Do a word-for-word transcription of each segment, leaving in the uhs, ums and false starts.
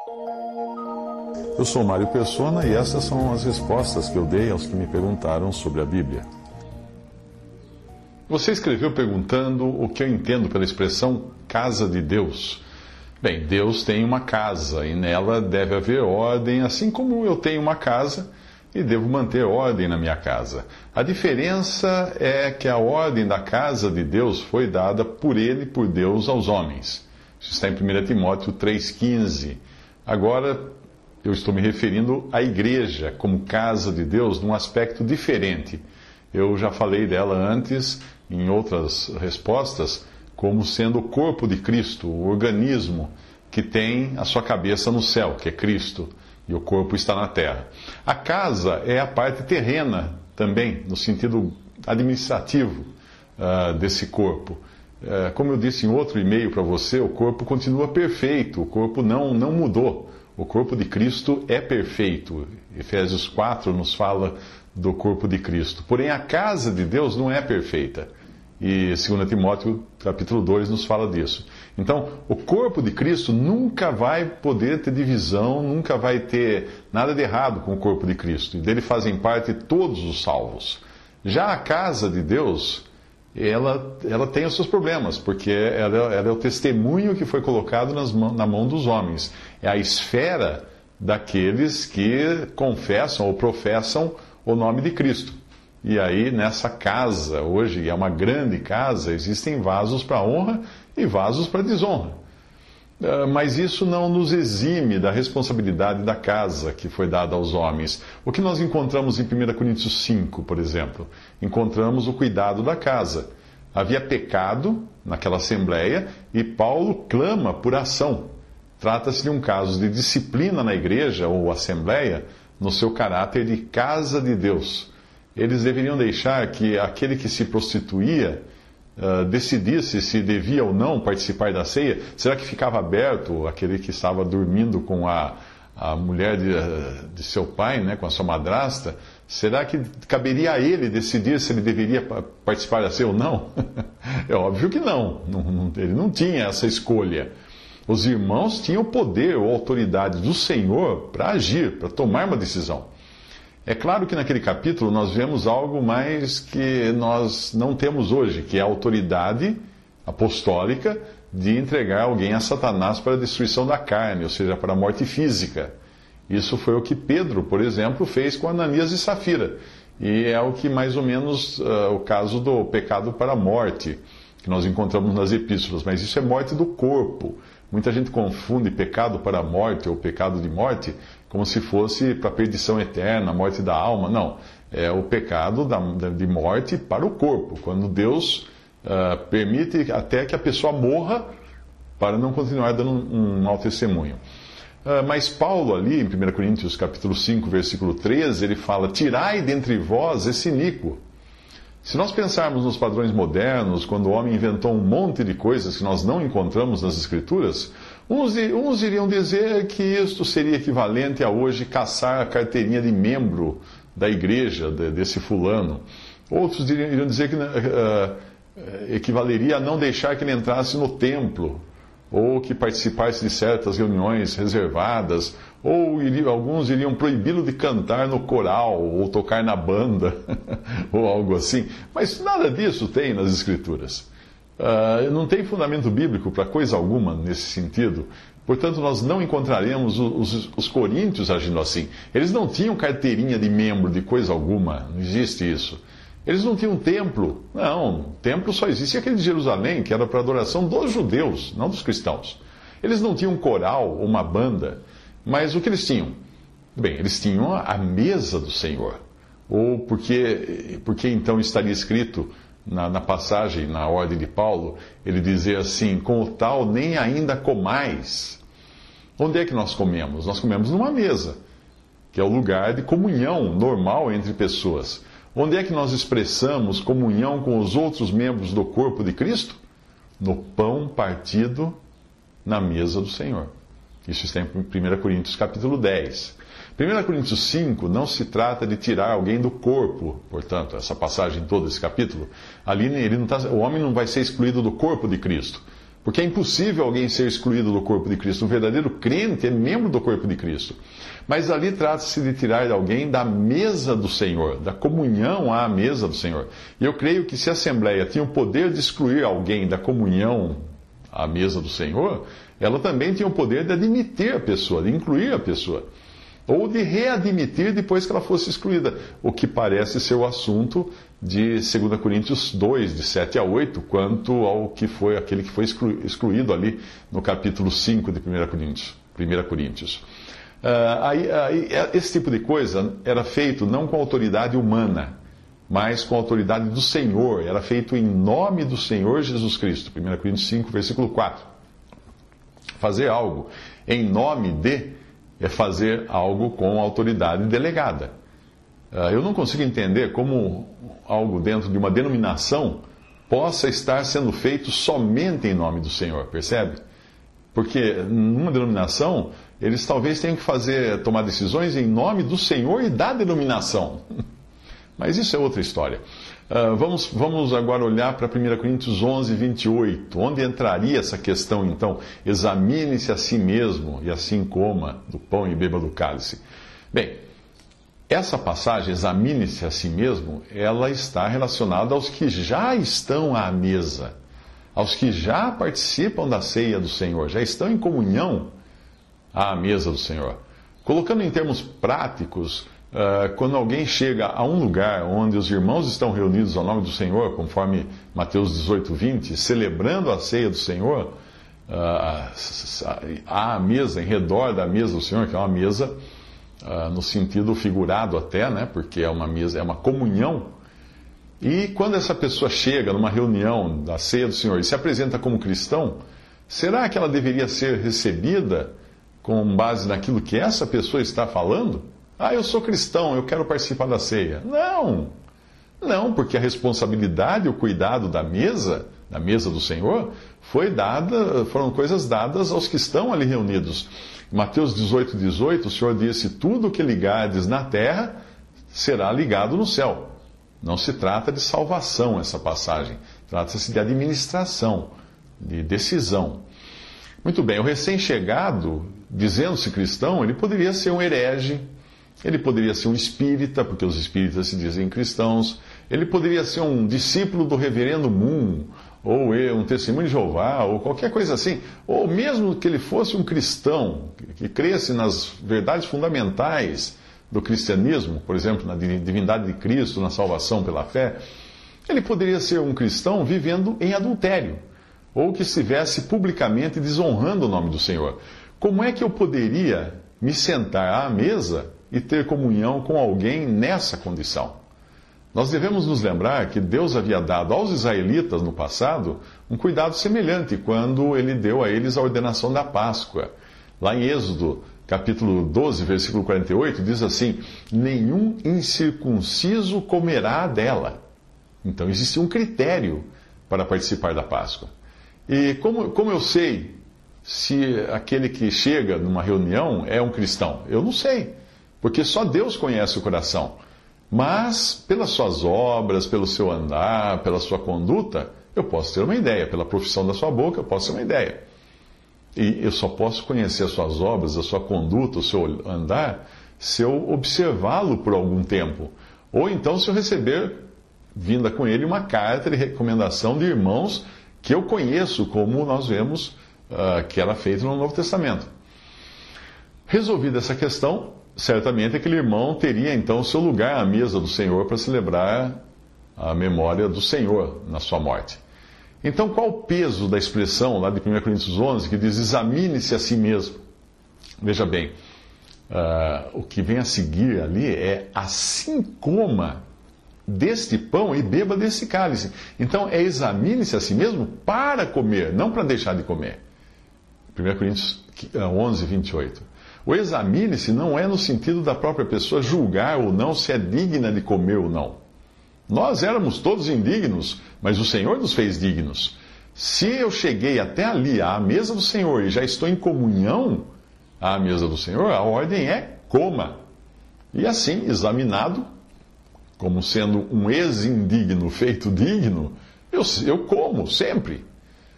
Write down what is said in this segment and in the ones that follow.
Eu sou Mário Persona e essas são as respostas que eu dei aos que me perguntaram sobre a Bíblia. Você escreveu perguntando o que eu entendo pela expressão casa de Deus. Bem, Deus tem uma casa e nela deve haver ordem, assim como eu tenho uma casa e devo manter ordem na minha casa. A diferença é que a ordem da casa de Deus foi dada por Ele, por Deus, aos homens. Isso está em primeira Timóteo três, quinze. Agora, eu estou me referindo à igreja como casa de Deus num aspecto diferente. Eu já falei dela antes, em outras respostas, como sendo o corpo de Cristo, o organismo que tem a sua cabeça no céu, que é Cristo, e o corpo está na terra. A casa é a parte terrena também, no sentido administrativo uh, desse corpo. Uh, como eu disse em outro e-mail para você, o corpo continua perfeito, o corpo não, não mudou. O corpo de Cristo é perfeito. Efésios quatro nos fala do corpo de Cristo. Porém, a casa de Deus não é perfeita. E dois Timóteo capítulo dois nos fala disso. Então, o corpo de Cristo nunca vai poder ter divisão, nunca vai ter nada de errado com o corpo de Cristo. E dele fazem parte todos os salvos. Já a casa de Deus, ela, ela tem os seus problemas, porque ela, ela é o testemunho que foi colocado nas, na mão dos homens. É a esfera daqueles que confessam ou professam o nome de Cristo. E aí, nessa casa, hoje é uma grande casa, existem vasos para honra e vasos para desonra. Mas isso não nos exime da responsabilidade da casa que foi dada aos homens. O que nós encontramos em primeira Coríntios cinco, por exemplo? Encontramos o cuidado da casa. Havia pecado naquela assembleia e Paulo clama por ação. Trata-se de um caso de disciplina na igreja ou assembleia no seu caráter de casa de Deus. Eles deveriam deixar que aquele que se prostituía uh, decidisse se devia ou não participar da ceia. Será que ficava aberto aquele que estava dormindo com a, a mulher de, de seu pai, né, com a sua madrasta? Será que caberia a ele decidir se ele deveria participar da ceia ou não? É óbvio que não. não, não ele não tinha essa escolha. Os irmãos tinham poder ou autoridade do Senhor para agir, para tomar uma decisão. É claro que naquele capítulo nós vemos algo mais que nós não temos hoje, que é a autoridade apostólica de entregar alguém a Satanás para a destruição da carne, ou seja, para a morte física. Isso foi o que Pedro, por exemplo, fez com Ananias e Safira. E é o que mais ou menos uh, o caso do pecado para a morte, que nós encontramos nas epístolas, mas isso é morte do corpo. Muita gente confunde pecado para a morte ou pecado de morte como se fosse para a perdição eterna, a morte da alma. Não, é o pecado da, de morte para o corpo, quando Deus uh, permite até que a pessoa morra para não continuar dando um, um mau testemunho. Uh, mas Paulo ali, em primeira Coríntios capítulo cinco, versículo treze, ele fala: tirai dentre vós esse iníquo. Se nós pensarmos nos padrões modernos, quando o homem inventou um monte de coisas que nós não encontramos nas Escrituras, uns, uns iriam dizer que isto seria equivalente a hoje caçar a carteirinha de membro da igreja de, desse fulano. Outros iriam dizer que uh, equivaleria a não deixar que ele entrasse no templo, ou que participasse de certas reuniões reservadas, ou iriam, alguns iriam proibi-lo de cantar no coral, ou tocar na banda, ou algo assim. Mas nada disso tem nas Escrituras. Uh, não tem fundamento bíblico para coisa alguma nesse sentido. Portanto, nós não encontraremos os, os, os coríntios agindo assim. Eles não tinham carteirinha de membro de coisa alguma, não existe isso. Eles não tinham templo. Não, templo só existe aquele de Jerusalém, que era para adoração dos judeus, não dos cristãos. Eles não tinham um coral ou uma banda. Mas o que eles tinham? Bem, eles tinham a mesa do Senhor. Ou porque, porque então estaria escrito na, na passagem, na ordem de Paulo, ele dizia assim: com o tal nem ainda comais. Onde é que nós comemos? Nós comemos numa mesa, que é o lugar de comunhão normal entre pessoas. Onde é que nós expressamos comunhão com os outros membros do corpo de Cristo? No pão partido na mesa do Senhor. Isso está em primeira Coríntios capítulo dez. primeira Coríntios cinco não se trata de tirar alguém do corpo, portanto, essa passagem toda, esse capítulo, ali ele não tá, o homem não vai ser excluído do corpo de Cristo. Porque é impossível alguém ser excluído do corpo de Cristo. Um verdadeiro crente é membro do corpo de Cristo. Mas ali trata-se de tirar alguém da mesa do Senhor, da comunhão à mesa do Senhor. E eu creio que se a Assembleia tinha o poder de excluir alguém da comunhão à mesa do Senhor, ela também tinha o poder de admitir a pessoa, de incluir a pessoa. Ou de readmitir depois que ela fosse excluída, o que parece ser o assunto de dois Coríntios dois, de sete a oito, quanto ao que foi aquele que foi exclu, excluído ali no capítulo cinco de primeira Coríntios. primeira Coríntios. Uh, aí, aí, esse tipo de coisa era feito não com autoridade humana, mas com a autoridade do Senhor. Era feito em nome do Senhor Jesus Cristo. primeira Coríntios cinco, versículo quatro. Fazer algo em nome de é fazer algo com autoridade delegada. Eu não consigo entender como algo dentro de uma denominação possa estar sendo feito somente em nome do Senhor, percebe? Porque numa denominação, eles talvez tenham que fazer, tomar decisões em nome do Senhor e da denominação. Mas isso é outra história. Uh, vamos, vamos agora olhar para primeira Coríntios onze, vinte e oito. Onde entraria essa questão, então? Examine-se a si mesmo, e assim coma do pão e beba do cálice. Bem, essa passagem, examine-se a si mesmo, ela está relacionada aos que já estão à mesa, aos que já participam da ceia do Senhor, já estão em comunhão à mesa do Senhor. Colocando em termos práticos, Uh, quando alguém chega a um lugar onde os irmãos estão reunidos ao nome do Senhor, conforme Mateus dezoito, vinte, celebrando a ceia do Senhor, uh, há a mesa, em redor da mesa do Senhor, que é uma mesa uh, no sentido figurado até, né, porque é uma mesa, é uma comunhão. E quando essa pessoa chega numa reunião da ceia do Senhor e se apresenta como cristão, será que ela deveria ser recebida com base naquilo que essa pessoa está falando? Ah, eu sou cristão, eu quero participar da ceia. Não, não, porque a responsabilidade, o cuidado da mesa, da mesa do Senhor, foi dada, foram coisas dadas aos que estão ali reunidos. Em Mateus dezoito, dezoito, o Senhor disse: tudo que ligardes na terra será ligado no céu. Não se trata de salvação essa passagem, trata-se de administração, de decisão. Muito bem, o recém-chegado, dizendo-se cristão, ele poderia ser um herege. Ele poderia ser um espírita, porque os espíritas se dizem cristãos. Ele poderia ser um discípulo do reverendo Moon, ou um testemunho de Jeová, ou qualquer coisa assim. Ou mesmo que ele fosse um cristão, que cresce nas verdades fundamentais do cristianismo, por exemplo, na divindade de Cristo, na salvação pela fé. Ele poderia ser um cristão vivendo em adultério, ou que estivesse publicamente desonrando o nome do Senhor. Como é que eu poderia me sentar à mesa e ter comunhão com alguém nessa condição? Nós devemos nos lembrar que Deus havia dado aos israelitas no passado um cuidado semelhante quando ele deu a eles a ordenação da Páscoa. Lá em Êxodo, capítulo doze, versículo quarenta e oito, diz assim: nenhum incircunciso comerá dela. Então existe um critério para participar da Páscoa. E como, como eu sei se aquele que chega numa reunião é um cristão? Eu não sei. Porque só Deus conhece o coração. Mas, pelas suas obras, pelo seu andar, pela sua conduta, eu posso ter uma ideia. Pela profissão da sua boca, eu posso ter uma ideia. E eu só posso conhecer as suas obras, a sua conduta, o seu andar, se eu observá-lo por algum tempo. Ou então se eu receber, vinda com ele, uma carta de recomendação de irmãos que eu conheço, como nós vemos uh, que era feito no Novo Testamento. Resolvida essa questão, certamente aquele irmão teria então seu lugar à mesa do Senhor para celebrar a memória do Senhor na sua morte. Então, qual o peso da expressão lá de primeira Coríntios onze que diz: examine-se a si mesmo? Veja bem, uh, o que vem a seguir ali é: assim coma deste pão e beba desse cálice. Então, é examine-se a si mesmo para comer, não para deixar de comer. primeira Coríntios onze, vinte e oito. O examine-se não é no sentido da própria pessoa julgar ou não se é digna de comer ou não. Nós éramos todos indignos, mas o Senhor nos fez dignos. Se eu cheguei até ali, à mesa do Senhor, e já estou em comunhão à mesa do Senhor, a ordem é: coma. E assim, examinado, como sendo um ex-indigno feito digno, eu, eu como sempre.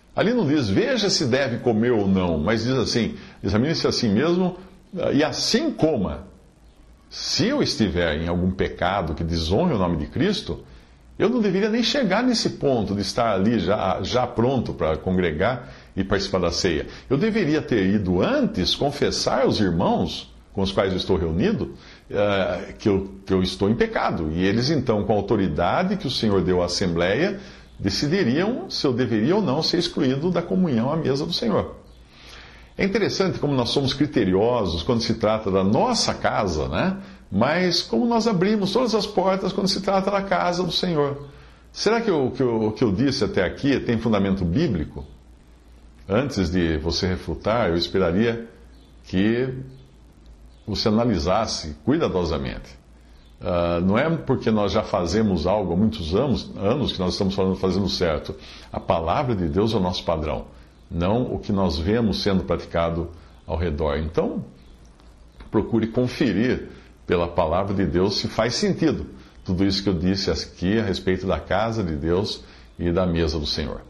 Ali não diz, veja se deve comer ou não, mas diz assim, examine-se a si mesmo e assim coma. Se eu estiver em algum pecado que desonre o nome de Cristo, eu não deveria nem chegar nesse ponto de estar ali já, já pronto para congregar e participar da ceia. Eu deveria ter ido antes confessar aos irmãos com os quais eu estou reunido uh, que, eu, que eu estou em pecado. E eles então, com a autoridade que o Senhor deu à Assembleia, decidiriam se eu deveria ou não ser excluído da comunhão à mesa do Senhor. É interessante como nós somos criteriosos quando se trata da nossa casa, né? Mas como nós abrimos todas as portas quando se trata da casa do Senhor. Será que o que eu, que eu disse até aqui tem fundamento bíblico? Antes de você refutar, eu esperaria que você analisasse cuidadosamente. Uh, não é porque nós já fazemos algo há muitos anos, anos que nós estamos falando, fazendo certo. A palavra de Deus é o nosso padrão, não o que nós vemos sendo praticado ao redor. Então, procure conferir pela palavra de Deus se faz sentido tudo isso que eu disse aqui a respeito da casa de Deus e da mesa do Senhor.